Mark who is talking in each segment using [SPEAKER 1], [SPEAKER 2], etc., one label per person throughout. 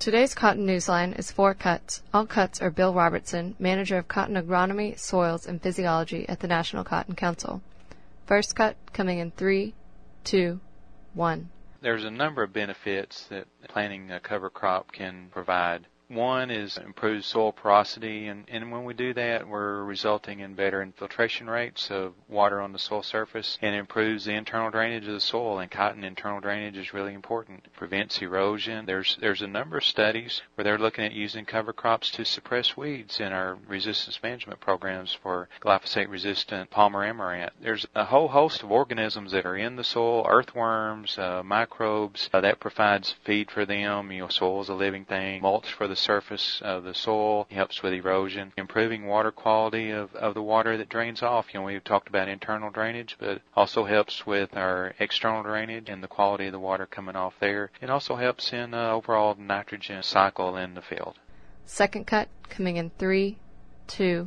[SPEAKER 1] Today's Cotton Newsline is 4 cuts. All cuts are Bill Robertson, Manager of Cotton Agronomy, Soils, and Physiology at the National Cotton Council. First cut coming in 3, 2, 1.
[SPEAKER 2] There's a number of benefits that planting a cover crop can provide. One is improved soil porosity, and when we do that, we're resulting in better infiltration rates of water on the soil surface, and improves the internal drainage of the soil. And cotton internal drainage is really important. It prevents erosion. There's a number of studies where they're looking at using cover crops to suppress weeds in our resistance management programs for glyphosate-resistant Palmer amaranth. There's a whole host of organisms that are in the soil, earthworms, microbes, that provides feed for them. Soil is a living thing. Mulch for the surface of the soil, helps with erosion, improving water quality of the water that drains off. We've talked about internal drainage, but also helps with our external drainage and the quality of the water coming off there. It also helps in overall nitrogen cycle in the field.
[SPEAKER 1] Second cut coming in 3, 2,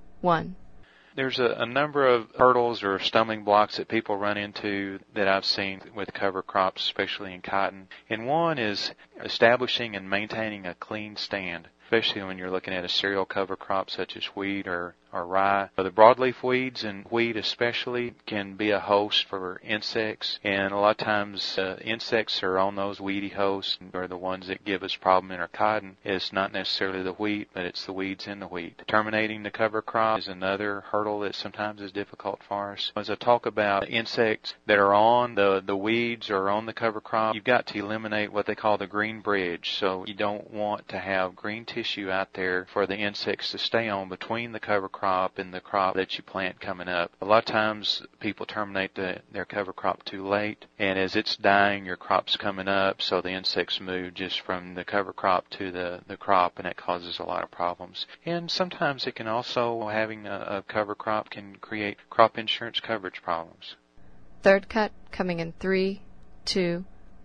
[SPEAKER 1] 1.
[SPEAKER 2] There's a number of hurdles or stumbling blocks that people run into that I've seen with cover crops, especially in cotton. And one is establishing and maintaining a clean stand, especially when you're looking at a cereal cover crop such as wheat or rye. The broadleaf weeds, and wheat especially, can be a host for insects, and a lot of times insects are on those weedy hosts, or the ones that give us problem in our cotton. It's not necessarily the wheat, but it's the weeds in the wheat. Terminating the cover crop is another hurdle that sometimes is difficult for us. As I talk about insects that are on the weeds or on the cover crop, you've got to eliminate what they call the green bridge. So you don't want to have green tissue out there for the insects to stay on between the cover crop and the crop that you plant coming up. A lot of times people terminate their cover crop too late, and as it's dying, your crop's coming up, so the insects move just from the cover crop to the crop, and that causes a lot of problems. And sometimes it can also, having a cover crop can create crop insurance coverage problems.
[SPEAKER 1] Third cut coming in 3, 2,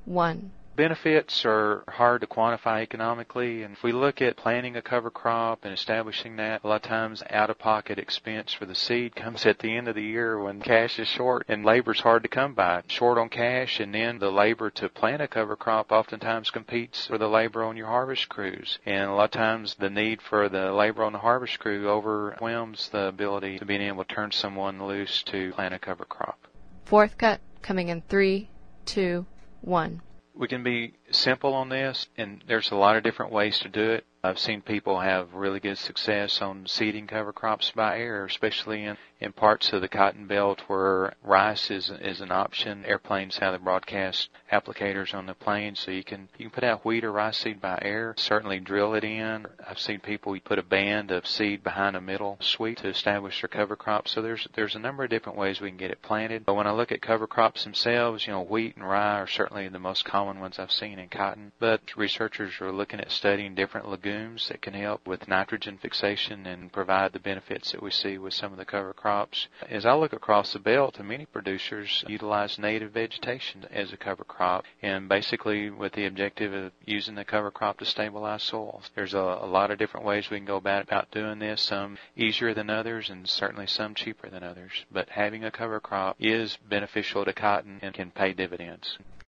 [SPEAKER 1] 1.
[SPEAKER 2] Benefits are hard to quantify economically, and if we look at planting a cover crop and establishing that, a lot of times out-of-pocket expense for the seed comes at the end of the year when cash is short and labor's hard to come by. Short on cash, and then the labor to plant a cover crop oftentimes competes for the labor on your harvest crews, and a lot of times the need for the labor on the harvest crew overwhelms the ability to being able to turn someone loose to plant a cover crop.
[SPEAKER 1] Fourth cut coming in 3, 2, 1.
[SPEAKER 2] We can be simple on this, and there's a lot of different ways to do it. I've seen people have really good success on seeding cover crops by air, especially in parts of the cotton belt where rice is an option. Airplanes have the broadcast applicators on the plane, so you can put out wheat or rice seed by air. Certainly drill it in. I've seen people put a band of seed behind a middle sweep to establish their cover crop. So there's a number of different ways we can get it planted. But when I look at cover crops themselves, wheat and rye are certainly the most common ones I've seen in cotton. But researchers are looking at studying different legumes that can help with nitrogen fixation and provide the benefits that we see with some of the cover crops. As I look across the belt, many producers utilize native vegetation as a cover crop, and basically with the objective of using the cover crop to stabilize soils. There's a lot of different ways we can go about doing this, some easier than others and certainly some cheaper than others. But having a cover crop is beneficial to cotton and can pay dividends.